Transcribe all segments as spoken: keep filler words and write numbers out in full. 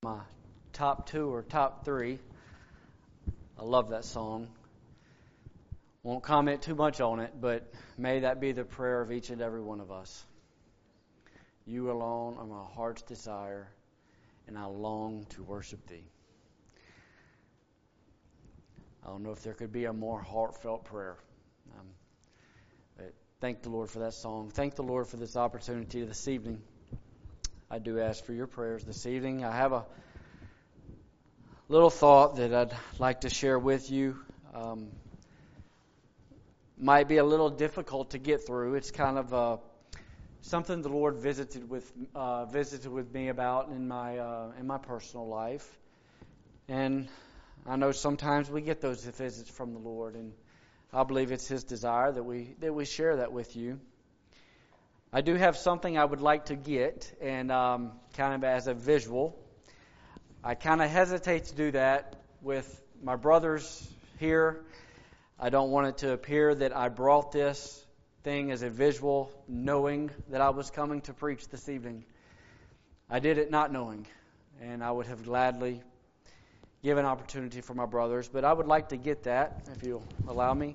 My top two or top three. I love that song. Won't comment too much on it, but may that be the prayer of each and every one of us. You alone are my heart's desire, and I long to worship Thee. I don't know if there could be a more heartfelt prayer. Um, but thank the Lord for that song. Thank the Lord for this opportunity this evening. I do ask for your prayers this evening. I have a little thought that I'd like to share with you. Um, might be a little difficult to get through. It's kind of uh, something the Lord visited with uh, visited with me about in my uh, in my personal life, and I know sometimes we get those visits from the Lord, and I believe it's His desire that we that we share that with you. I do have something I would like to get, and um, kind of as a visual. I kind of hesitate to do that with my brothers here. I don't want it to appear that I brought this thing as a visual, knowing that I was coming to preach this evening. I did it not knowing, and I would have gladly given opportunity for my brothers, but I would like to get that, if you'll allow me.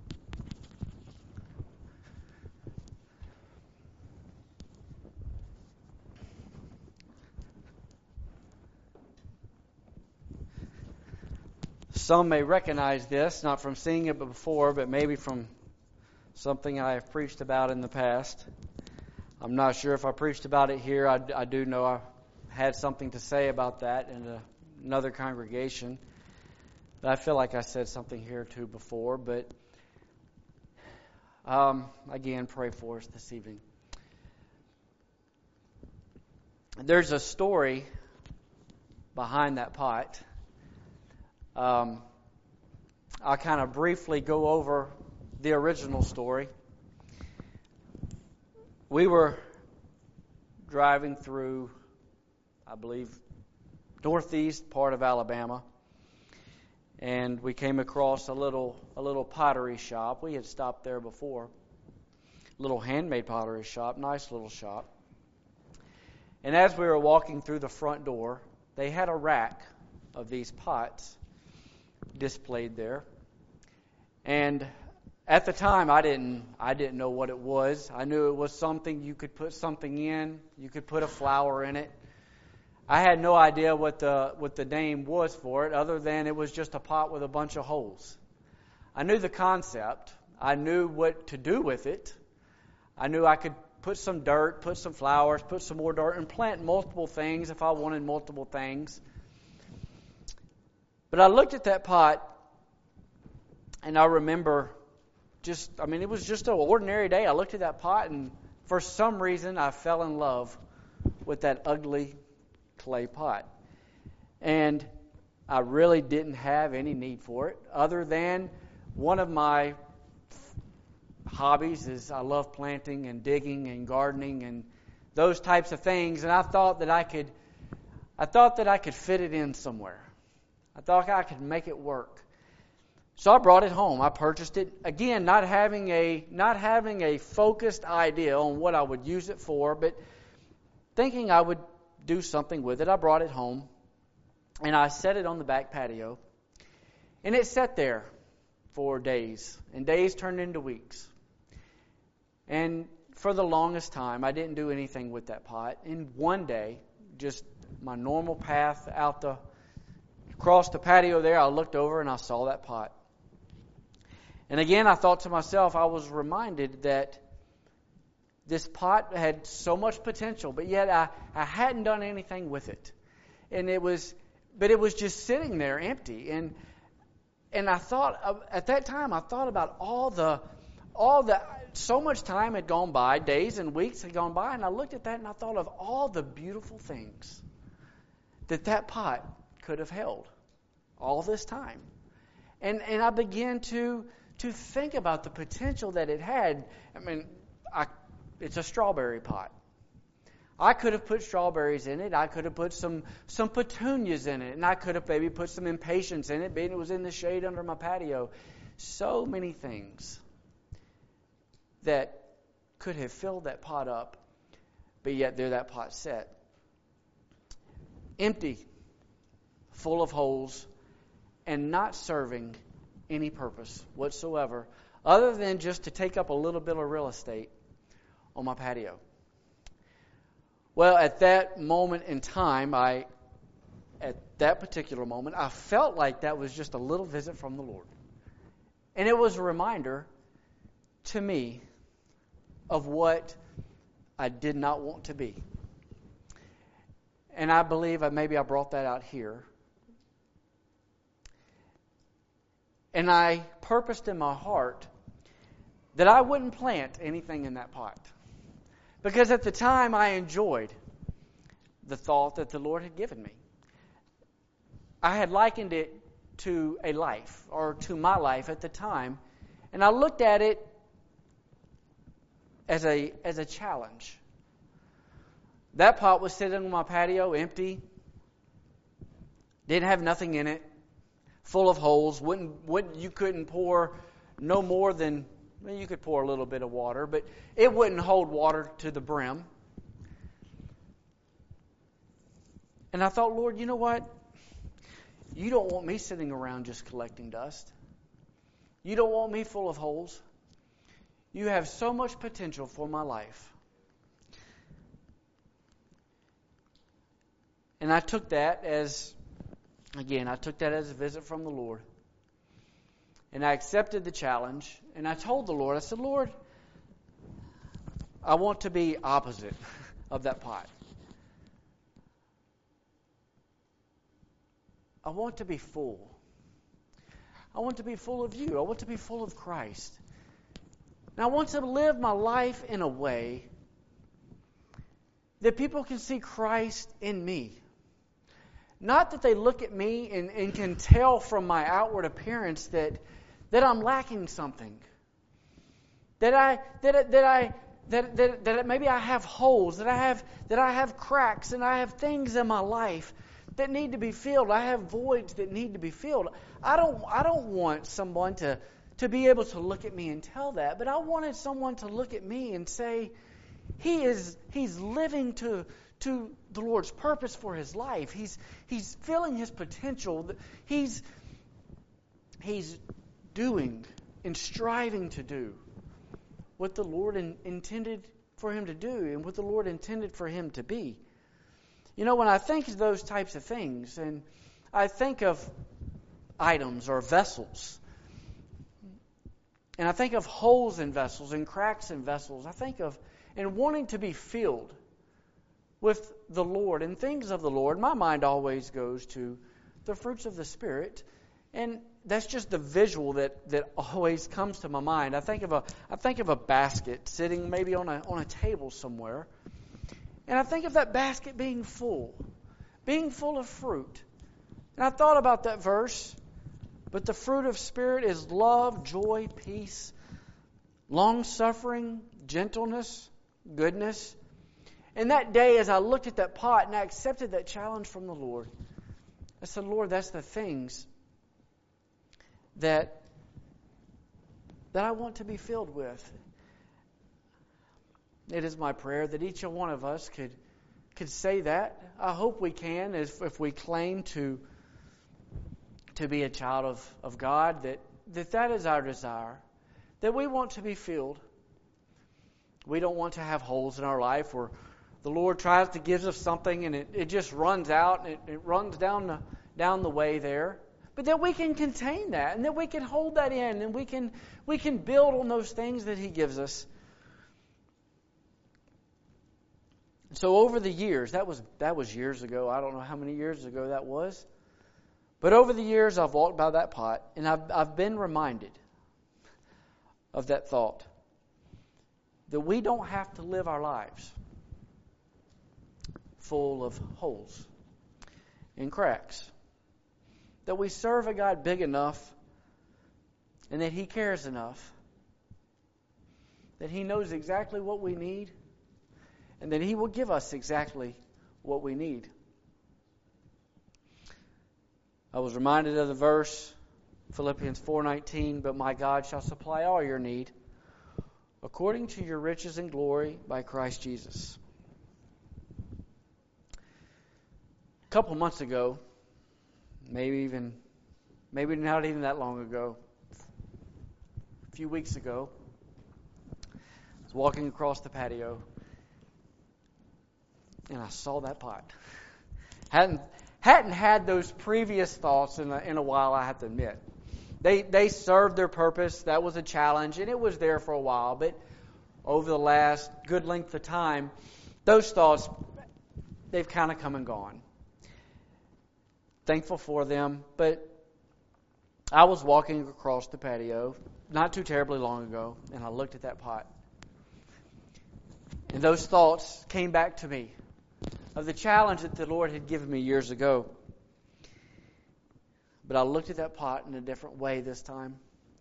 Some may recognize this, not from seeing it before, but maybe from something I have preached about in the past. I'm not sure if I preached about it here. I, I do know I had something to say about that in a, another congregation. I feel like I said something here too before, but um, again, pray for us this evening. There's a story behind that pot. Um, I'll kind of briefly go over the original story. We were driving through, I believe, northeast part of Alabama, and we came across a little a little pottery shop. We had stopped there before. Little handmade pottery shop, nice little shop. And as we were walking through the front door, they had a rack of these pots displayed there. And at the time I didn't I didn't know what it was. I knew it was something you could put something in, you could put a flower in it. I had no idea what the what the name was for it, other than it was just a pot with a bunch of holes. I knew the concept. I knew what to do with it. I knew I could put some dirt, put some flowers, put some more dirt, and plant multiple things if I wanted multiple things. But I looked at that pot, and I remember just, I mean, it was just an ordinary day. I looked at that pot, and for some reason, I fell in love with that ugly clay pot. And I really didn't have any need for it, other than one of my hobbies is I love planting and digging and gardening and those types of things. And I thought that I could, I thought that I could fit it in somewhere. I thought I could make it work. So I brought it home. I purchased it, again, not having a not having a focused idea on what I would use it for, but thinking I would do something with it. I brought it home, and I set it on the back patio. And it sat there for days, and days turned into weeks. And for the longest time, I didn't do anything with that pot. And one day, just my normal path out the across the patio there, I looked over and I saw that pot. And again, I thought to myself, I was reminded that this pot had so much potential, but yet I, I hadn't done anything with it. And it was, but it was just sitting there empty. And and I thought, at that time, I thought about all the, all the, so much time had gone by, days and weeks had gone by, and I looked at that and I thought of all the beautiful things that that pot could have held all this time. And and I began to to think about the potential that it had. I mean, I, it's a strawberry pot. I could have put strawberries in it. I could have put some, some petunias in it. And I could have maybe put some impatiens in it, being it was in the shade under my patio. So many things that could have filled that pot up, but yet there that pot sat. empty, full of holes, and not serving any purpose whatsoever, other than just to take up a little bit of real estate on my patio. Well, at that moment in time, I, at that particular moment, I felt like that was just a little visit from the Lord. And it was a reminder to me of what I did not want to be. And I believe I, maybe I brought that out here. And I purposed in my heart that I wouldn't plant anything in that pot. Because at the time I enjoyed the thought that the Lord had given me. I had likened it to a life, or to my life at the time. And I looked at it as a as a challenge. That pot was sitting on my patio, empty. Didn't have nothing in it. Full of holes. Wouldn't, wouldn't you couldn't pour no more than, well, you could pour a little bit of water, but it wouldn't hold water to the brim. And I thought, Lord, you know what? You don't want me sitting around just collecting dust. You don't want me full of holes. You have so much potential for my life. And I took that as, again, I took that as a visit from the Lord. And I accepted the challenge. And I told the Lord, I said, Lord, I want to be opposite of that pot. I want to be full. I want to be full of you. I want to be full of Christ. And I want to live my life in a way that people can see Christ in me. Not that they look at me and, and can tell from my outward appearance that that I'm lacking something. That I that that I that that, that maybe I have holes, that I have that I have cracks, and I have things in my life that need to be filled. I have voids that need to be filled. I don't I don't want someone to to be able to look at me and tell that, but I wanted someone to look at me and say, he is he's living to to the Lord's purpose for his life. He's he's filling his potential. He's he's doing and striving to do what the Lord in, intended for him to do and what the Lord intended for him to be. You know, when I think of those types of things, and I think of items or vessels, and I think of holes in vessels and cracks in vessels, I think of and wanting to be filled with the Lord and things of the Lord, my mind always goes to the fruits of the Spirit. And that's just the visual that, that always comes to my mind. I think of a I think of a basket sitting maybe on a on a table somewhere. And I think of that basket being full, being full of fruit. And I thought about that verse. But the fruit of Spirit is love, joy, peace, long-suffering, gentleness, goodness. And that day, as I looked at that pot and I accepted that challenge from the Lord, I said, Lord, that's the things that, that I want to be filled with. It is my prayer that each one of us could, could say that. I hope we can, if, if we claim to, to be a child of, of God, that, that that is our desire, that we want to be filled. We don't want to have holes in our life where the Lord tries to give us something and it, it just runs out and it, it runs down the, down the way there. But that we can contain that and that we can hold that in and we can we can build on those things that He gives us. So over the years, that was that was years ago. I don't know how many years ago that was. But over the years, I've walked by that pot and I've I've been reminded of that thought. That we don't have to live our lives full of holes and cracks. That we serve a God big enough and that He cares enough. That He knows exactly what we need and that He will give us exactly what we need. I was reminded of the verse, Philippians four nineteen, but my God shall supply all your need according to your riches and glory by Christ Jesus. A couple months ago, maybe even, maybe not even that long ago, a few weeks ago, I was walking across the patio, and I saw that pot. hadn't hadn't had those previous thoughts in a, in a while, I have to admit. They they served their purpose. That was a challenge, and it was there for a while. But over the last good length of time, those thoughts, they've kind of come and gone. Thankful for them, but I was walking across the patio not too terribly long ago, and I looked at that pot. And those thoughts came back to me of the challenge that the Lord had given me years ago. But I looked at that pot in a different way this time.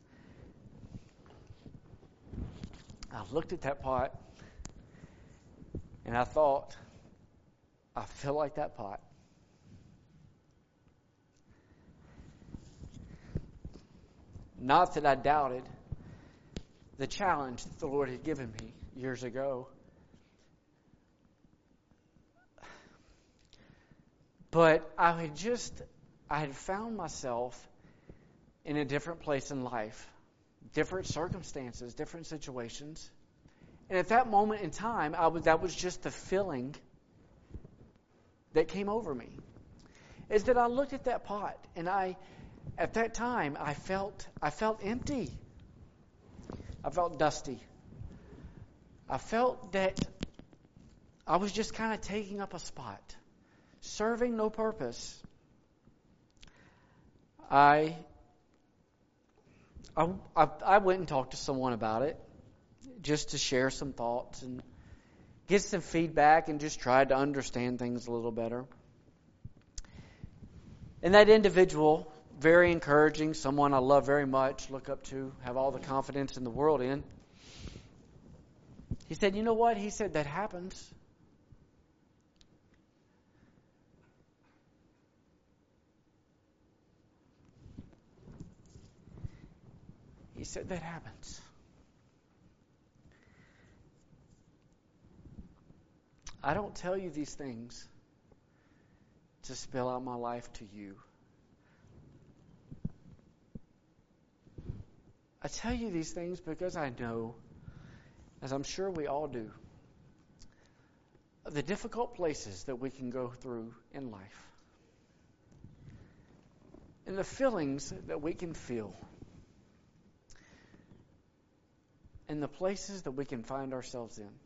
I looked at that pot, and I thought, I feel like that pot. Not that I doubted the challenge that the Lord had given me years ago. But I had just, I had found myself in a different place in life, different circumstances, different situations. And at that moment in time, I was, that was just the feeling that came over me. Is that I looked at that pot, and I, at that time, I felt, I felt empty. I felt dusty. I felt that I was just kind of taking up a spot, serving no purpose. I, I, I went and talked to someone about it, just to share some thoughts and get some feedback, and just tried to understand things a little better. And that individual, very encouraging, someone I love very much, look up to, have all the confidence in the world in, he said, you know what? He said, that happens. He said, that happens. I don't tell you these things to spill out my life to you. I tell you these things because I know, as I'm sure we all do, the difficult places that we can go through in life. And the feelings that we can feel. And the places that we can find ourselves in.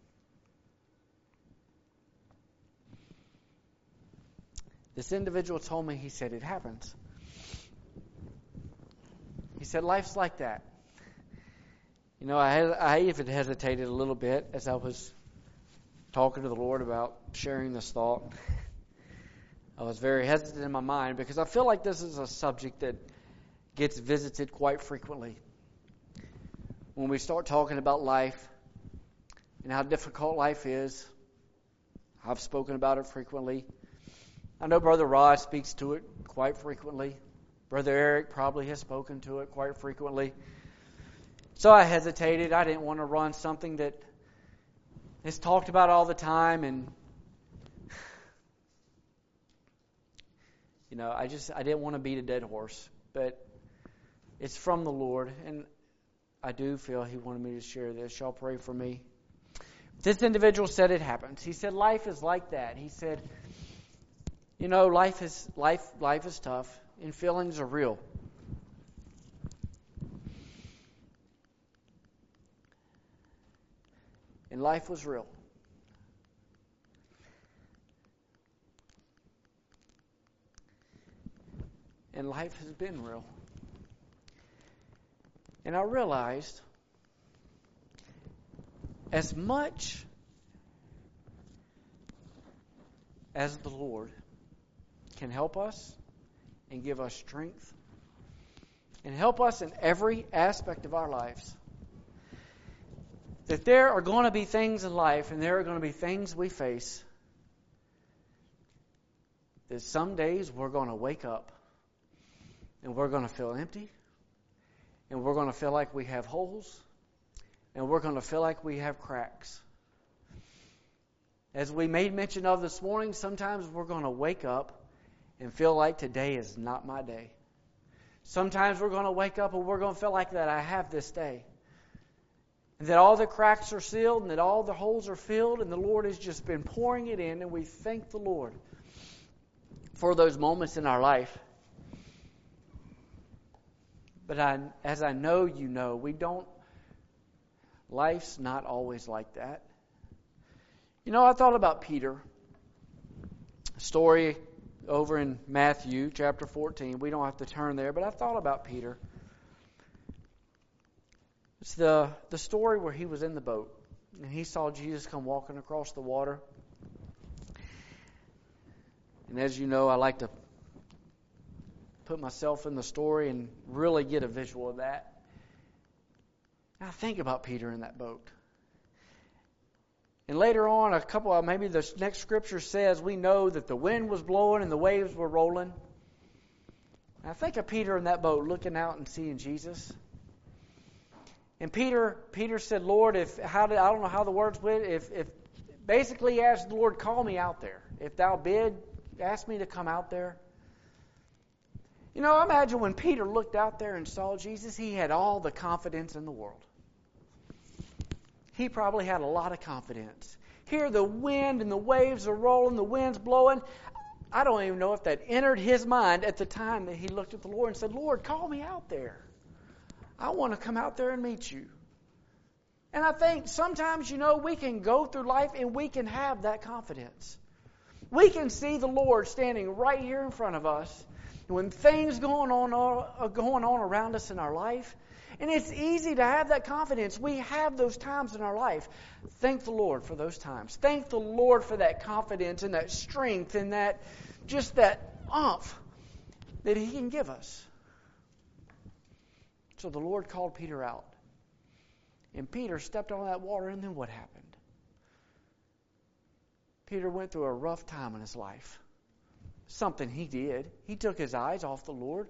This individual told me, he said, it happens. He said, life's like that. You know, I had, I even hesitated a little bit as I was talking to the Lord about sharing this thought. I was very hesitant in my mind because I feel like this is a subject that gets visited quite frequently. When we start talking about life and how difficult life is, I've spoken about it frequently. I know Brother Rod speaks to it quite frequently. Brother Eric probably has spoken to it quite frequently. So I hesitated. I didn't want to run something that is talked about all the time, and you know, I just I didn't want to beat a dead horse. But it's from the Lord, and I do feel He wanted me to share this. Y'all pray for me. This individual said it happens. He said life is like that. He said, you know, life is life life is tough, and feelings are real. And life was real. And life has been real. And I realized, as much as the Lord can help us and give us strength and help us in every aspect of our lives, that there are going to be things in life and there are going to be things we face that some days we're going to wake up and we're going to feel empty, and we're going to feel like we have holes, and we're going to feel like we have cracks. As we made mention of this morning, sometimes we're going to wake up and feel like today is not my day. Sometimes we're going to wake up and we're going to feel like that I have this day. And that all the cracks are sealed and that all the holes are filled and the Lord has just been pouring it in, and we thank the Lord for those moments in our life. But I, as I know you know, we don't, life's not always like that. You know, I thought about Peter. A story over in Matthew chapter fourteen. We don't have to turn there, but I thought about Peter. It's the, the story where he was in the boat and he saw Jesus come walking across the water. And as you know, I like to put myself in the story and really get a visual of that. Now think about Peter in that boat. And later on, a couple of, maybe the next scripture says, we know that the wind was blowing and the waves were rolling. And I think of Peter in that boat looking out and seeing Jesus. And Peter Peter said, Lord, if how did I don't know how the words went, if if basically he asked the Lord, call me out there. If thou bid, ask me to come out there. You know, imagine when Peter looked out there and saw Jesus, he had all the confidence in the world. He probably had a lot of confidence. Here the wind and the waves are rolling, the wind's blowing. I don't even know if that entered his mind at the time that he looked at the Lord and said, Lord, call me out there. I want to come out there and meet you. And I think sometimes, you know, we can go through life and we can have that confidence. We can see the Lord standing right here in front of us when things going on are going on around us in our life. And it's easy to have that confidence. We have those times in our life. Thank the Lord for those times. Thank the Lord for that confidence and that strength and that just that oomph that He can give us. So the Lord called Peter out. And Peter stepped on that water, and then what happened? Peter went through a rough time in his life. Something he did. He took his eyes off the Lord.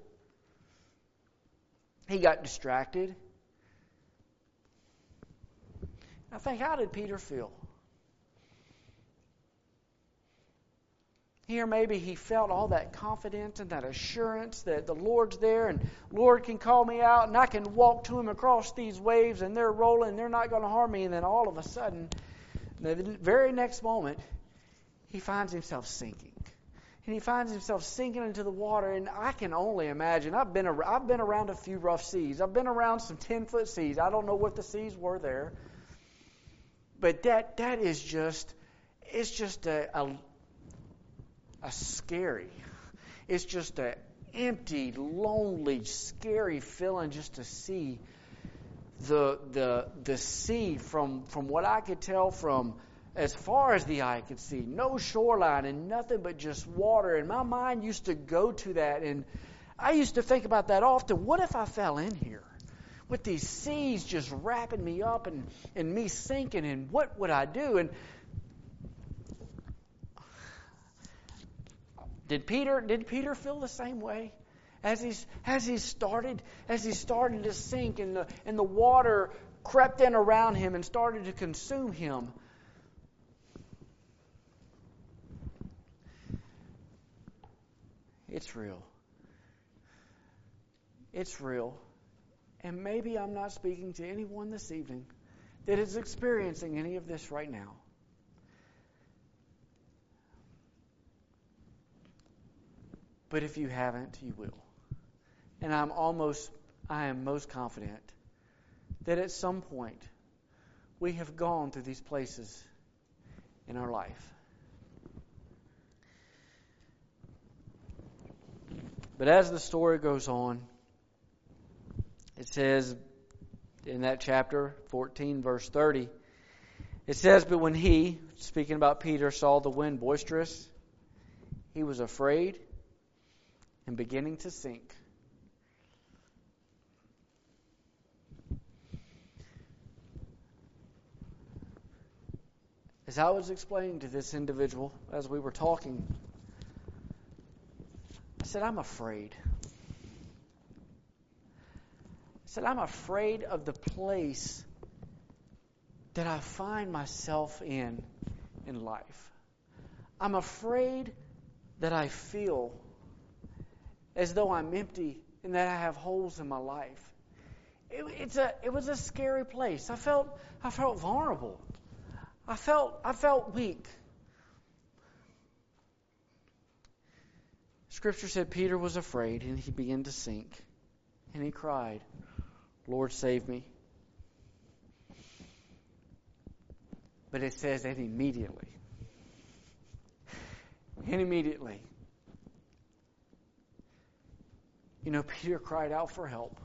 He got distracted. I think, how did Peter feel? Here maybe he felt all that confidence and that assurance that the Lord's there and Lord can call me out and I can walk to Him across these waves and they're rolling and they're not going to harm me. And then all of a sudden, the very next moment, he finds himself sinking. And he finds himself sinking into the water, and I can only imagine. I've been around, I've been around a few rough seas. I've been around some ten-foot seas. I don't know what the seas were there. But that that is just, it's just a, a, a scary, it's just an empty, lonely, scary feeling just to see the the the sea from, from what I could tell from as far as the eye could see, no shoreline and nothing but just water. And my mind used to go to that. And I used to think about that often. What if I fell in here with these seas just wrapping me up and, and me sinking? And what would I do? And did Peter did Peter feel the same way? As he's as he started as he started to sink and the and the water crept in around him and started to consume him. It's real. It's real. And maybe I'm not speaking to anyone this evening that is experiencing any of this right now. But if you haven't, you will. And I'm almost, I am most confident that at some point we have gone through these places in our life. But as the story goes on, it says in that chapter fourteen, verse thirty, it says, but when he, speaking about Peter, saw the wind boisterous, he was afraid and beginning to sink. As I was explaining to this individual as we were talking, I said, I'm afraid. I said, I'm afraid of the place that I find myself in in life. I'm afraid that I feel as though I'm empty and that I have holes in my life. It, it's a, it was a scary place. I felt, I felt vulnerable. I felt, I felt weak. Scripture said Peter was afraid and he began to sink. And he cried, Lord, save me. But it says that immediately. And immediately. You know, Peter cried out for help.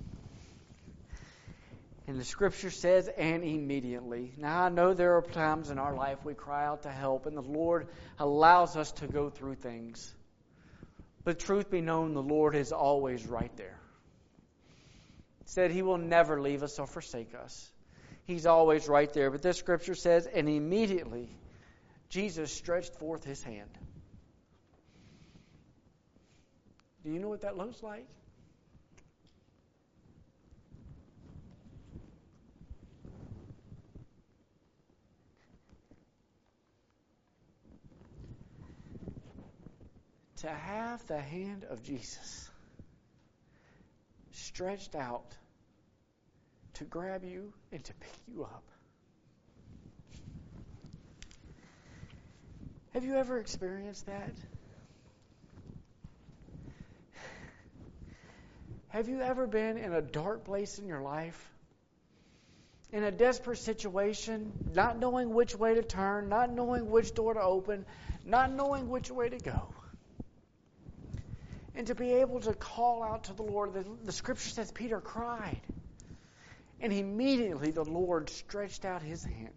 And the Scripture says, and immediately. Now, I know there are times in our life we cry out to help, and the Lord allows us to go through things. But truth be known, the Lord is always right there. He said He will never leave us or forsake us. He's always right there. But this Scripture says, and immediately Jesus stretched forth His hand. Do you know what that looks like? To have the hand of Jesus stretched out to grab you and to pick you up. Have you ever experienced that? Have you ever been in a dark place in your life? In a desperate situation, not knowing which way to turn, not knowing which door to open, not knowing which way to go? And to be able to call out to the Lord, the, the Scripture says Peter cried. And immediately the Lord stretched out His hand.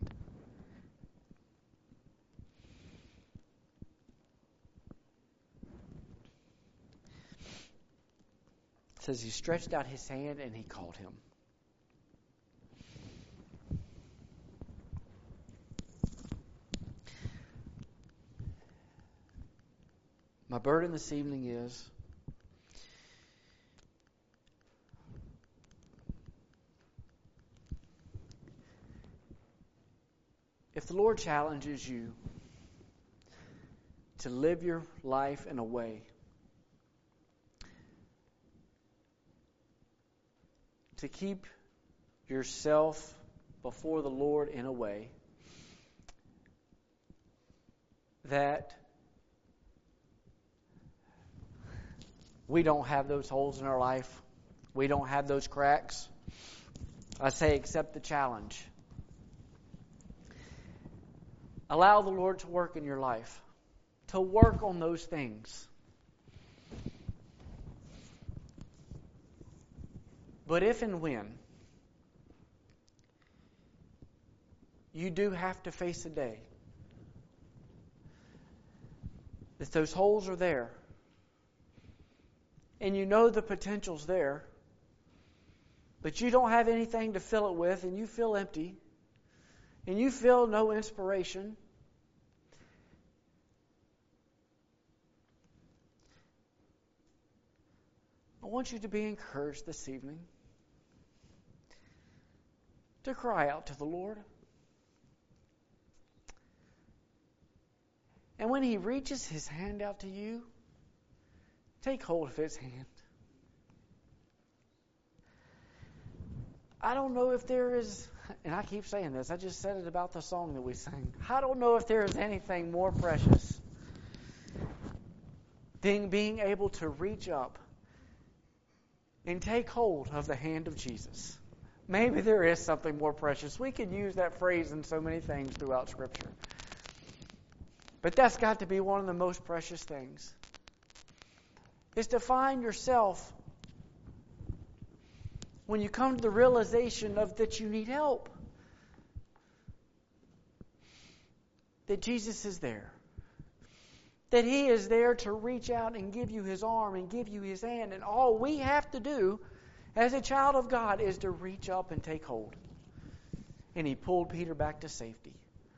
It says He stretched out His hand and He called him. My burden this evening is if the Lord challenges you to live your life in a way to keep yourself before the Lord in a way that we don't have those holes in our life, we don't have those cracks, I say accept the challenge. Allow the Lord to work in your life, to work on those things. But if and when you do have to face a day that those holes are there, and you know the potential's there, but you don't have anything to fill it with, and you feel empty, and you feel no inspiration, I want you to be encouraged this evening to cry out to the Lord. And when He reaches His hand out to you, take hold of His hand. I don't know if there is, and I keep saying this, I just said it about the song that we sang. I don't know if there is anything more precious than being able to reach up and take hold of the hand of Jesus. Maybe there is something more precious. We could use that phrase in so many things throughout Scripture. But that's got to be one of the most precious things. Is to find yourself when you come to the realization of that you need help. That Jesus is there. That He is there to reach out and give you His arm and give you His hand. And all we have to do as a child of God is to reach up and take hold. And He pulled Peter back to safety.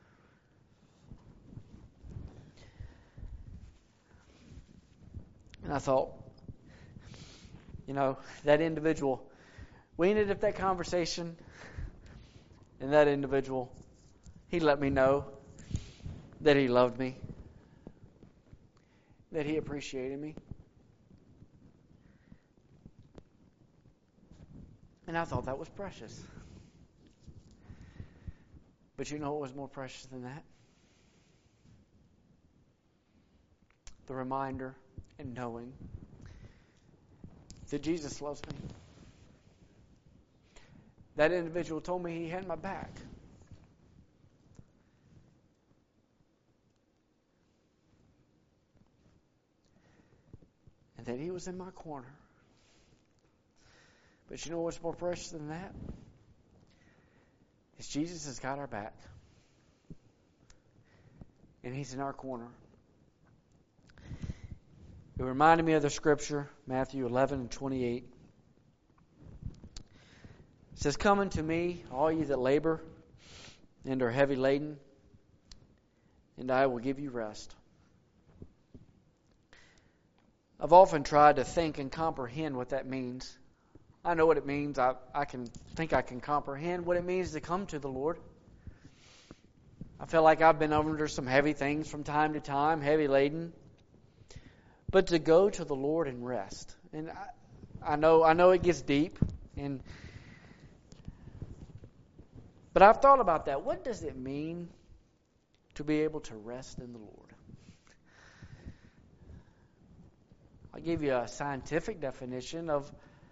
And I thought, you know, that individual, we ended up that conversation, and that individual, he let me know that He loved me, that He appreciated me. And I thought that was precious. But you know what was more precious than that? The reminder and knowing that Jesus loves me. That individual told me he had my back. And that He was in my corner. But you know what's more precious than that? Is Jesus has got our back. And He's in our corner. It reminded me of the scripture, Matthew eleven and twenty-eight. It says, "Come unto me, all ye that labor and are heavy laden, and I will give you rest." I've often tried to think and comprehend what that means. I know what it means. I, I can think I can comprehend what it means to come to the Lord. I feel like I've been under some heavy things from time to time, heavy laden. But to go to the Lord and rest. And I, I know I know it gets deep. and But I've thought about that. What does it mean to be able to rest in the Lord? I'll give you a scientific definition of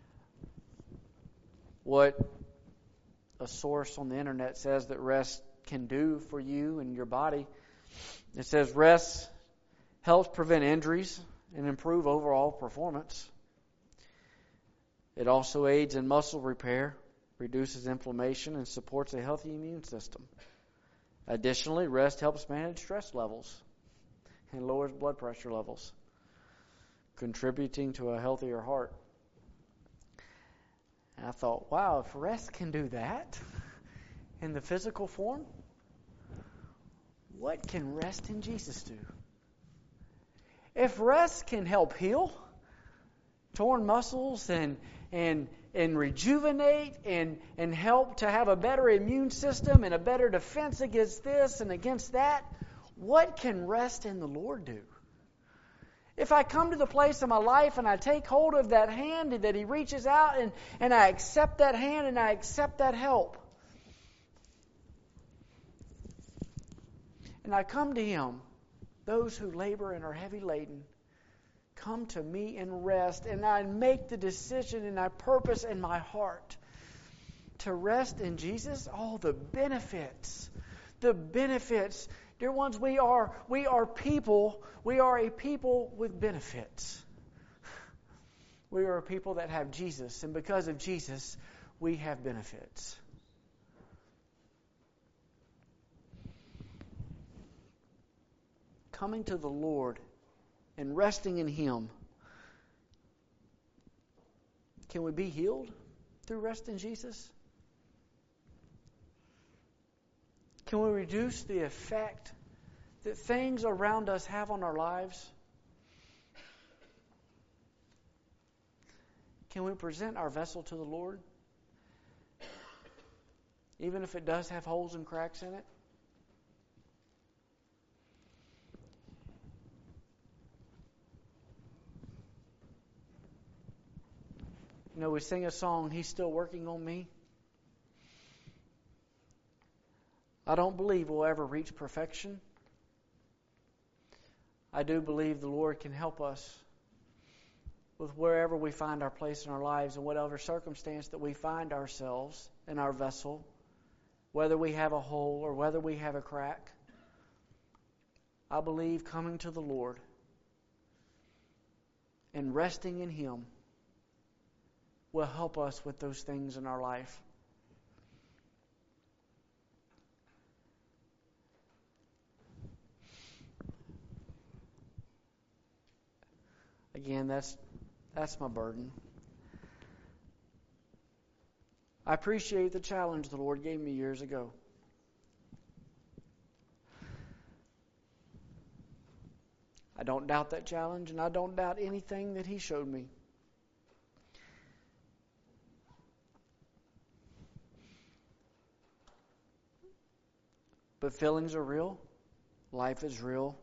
what a source on the internet says that rest can do for you and your body. It says rest helps prevent injuries and improve overall performance. It also aids in muscle repair, reduces inflammation, and supports a healthy immune system. Additionally, rest helps manage stress levels and lowers blood pressure levels, contributing to a healthier heart. And I thought, wow, if rest can do that in the physical form, what can rest in Jesus do? If rest can help heal torn muscles and and and rejuvenate and, and help to have a better immune system and a better defense against this and against that, what can rest in the Lord do? If I come to the place in my life and I take hold of that hand that He reaches out and, and I accept that hand and I accept that help, and I come to Him, those who labor and are heavy laden, come to me and rest, and I make the decision and I purpose in my heart to rest in Jesus. All the benefits, the benefits. Dear ones, we are we are people, we are a people with benefits. We are a people that have Jesus, and because of Jesus, we have benefits. Coming to the Lord and resting in Him. Can we be healed through rest in Jesus? Can we reduce the effect that things around us have on our lives? Can we present our vessel to the Lord, even if it does have holes and cracks in it? You know, we sing a song, He's Still Working on Me. I don't believe we'll ever reach perfection. I do believe the Lord can help us with wherever we find our place in our lives and whatever circumstance that we find ourselves in our vessel, whether we have a hole or whether we have a crack. I believe coming to the Lord and resting in Him will help us with those things in our life. Again, that's that's my burden. I appreciate the challenge the Lord gave me years ago. I don't doubt that challenge, and I don't doubt anything that He showed me. But feelings are real. Life is real.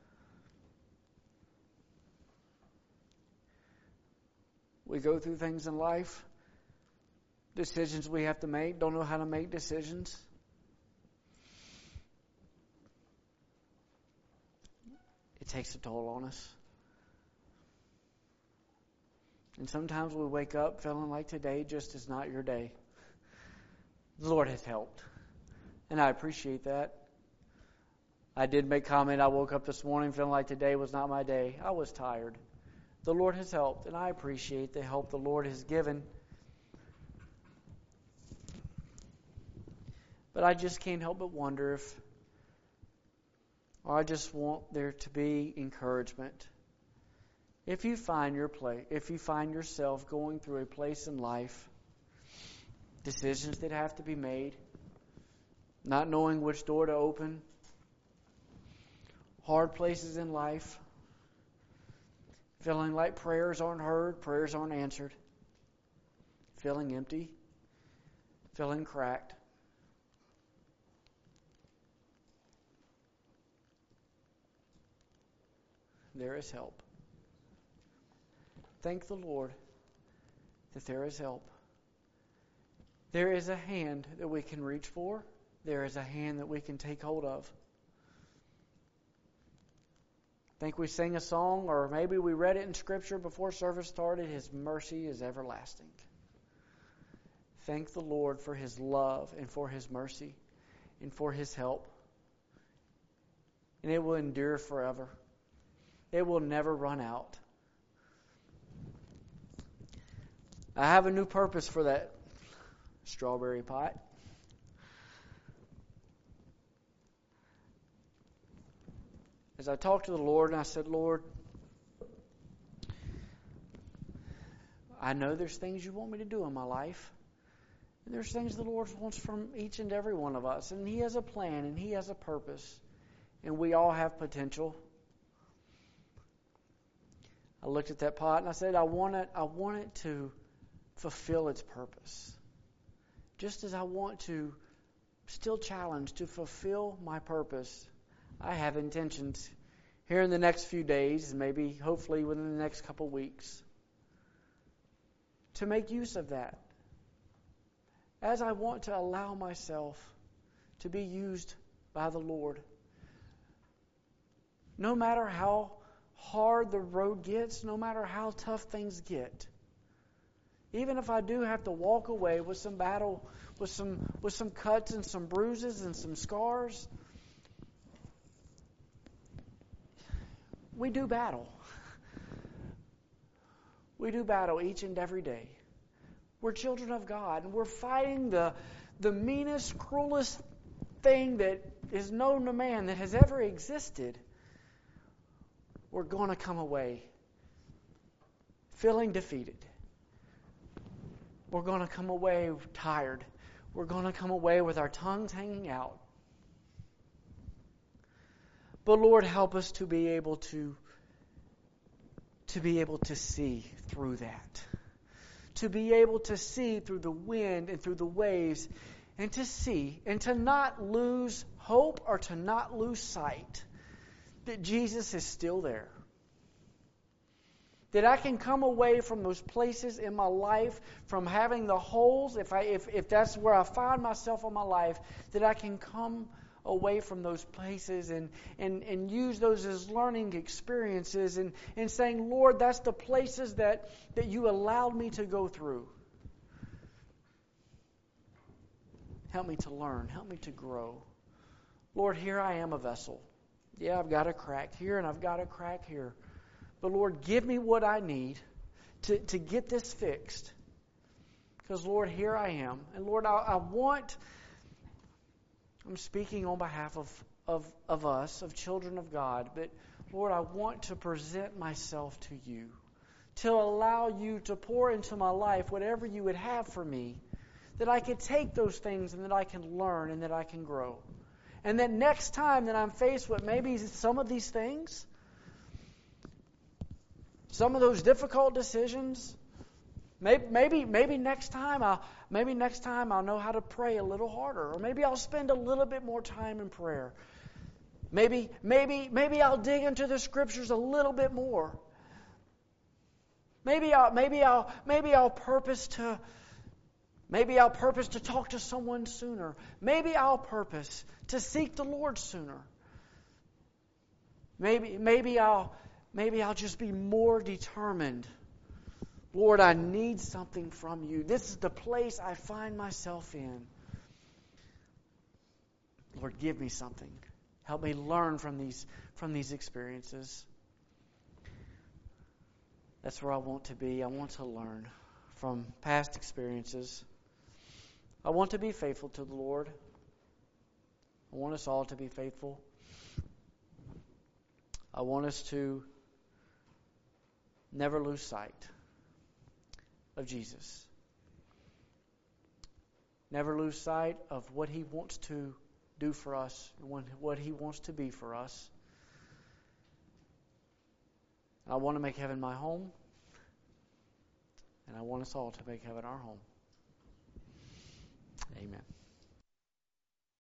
We go through things in life, decisions we have to make, don't know how to make decisions. It takes a toll on us. And sometimes we wake up feeling like today just is not your day. The Lord has helped. And I appreciate that. I did make comment, I woke up this morning feeling like today was not my day. I was tired. The Lord has helped, and I appreciate the help the Lord has given. But I just can't help but wonder if, or I just want there to be encouragement. If you find your place, if you find yourself going through a place in life, decisions that have to be made, not knowing which door to open, hard places in life, feeling like prayers aren't heard, prayers aren't answered, feeling empty, feeling cracked. There is help. Thank the Lord that there is help. There is a hand that we can reach for. There is a hand that we can take hold of. I think we sang a song, or maybe we read it in Scripture before service started. His mercy is everlasting. Thank the Lord for His love and for His mercy and for His help. And it will endure forever. It will never run out. I have a new purpose for that strawberry pot. As I talked to the Lord and I said, Lord, I know there's things you want me to do in my life. And there's things the Lord wants from each and every one of us. And He has a plan and He has a purpose. And we all have potential. I looked at that pot and I said, I want it, I want it to fulfill its purpose. Just as I want to still challenge to fulfill my purpose, I have intentions here in the next few days, and maybe hopefully within the next couple weeks, to make use of that. As I want to allow myself to be used by the Lord. No matter how hard the road gets, no matter how tough things get, even if I do have to walk away with some battle, with some with some cuts and some bruises and some scars, we do battle. We do battle each and every day. We're children of God, and we're fighting the the meanest, cruelest thing that is known to man that has ever existed. We're going to come away feeling defeated. We're going to come away tired. We're going to come away with our tongues hanging out. But Lord, help us to be able to, to be able to see through that. To be able to see through the wind and through the waves, and to see and to not lose hope or to not lose sight that Jesus is still there. That I can come away from those places in my life, from having the holes, if I if, if that's where I find myself in my life, that I can come away from those places and, and, and use those as learning experiences and, and saying, Lord, that's the places that, that you allowed me to go through. Help me to learn. Help me to grow. Lord, here I am a vessel. Yeah, I've got a crack here and I've got a crack here. But Lord, give me what I need to, to get this fixed. Because Lord, here I am. And Lord, I, I want, I'm speaking on behalf of, of, of us, of children of God. But Lord, I want to present myself to you. To allow you to pour into my life whatever you would have for me. That I could take those things and that I can learn and that I can grow. And that next time that I'm faced with maybe some of these things, some of those difficult decisions, maybe maybe, maybe next time I'll maybe next time I'll know how to pray a little harder, or maybe I'll spend a little bit more time in prayer. Maybe, maybe, maybe I'll dig into the Scriptures a little bit more. Maybe I'll, maybe I'll, maybe I'll purpose to, maybe I'll purpose to talk to someone sooner. Maybe I'll purpose to seek the Lord sooner. Maybe, maybe I'll, maybe I'll just be more determined. Lord, I need something from you. This is the place I find myself in. Lord, give me something. Help me learn from these, from these experiences. That's where I want to be. I want to learn from past experiences. I want to be faithful to the Lord. I want us all to be faithful. I want us to never lose sight of Jesus. Never lose sight of what He wants to do for us, what He wants to be for us. I want to make heaven my home, and I want us all to make heaven our home.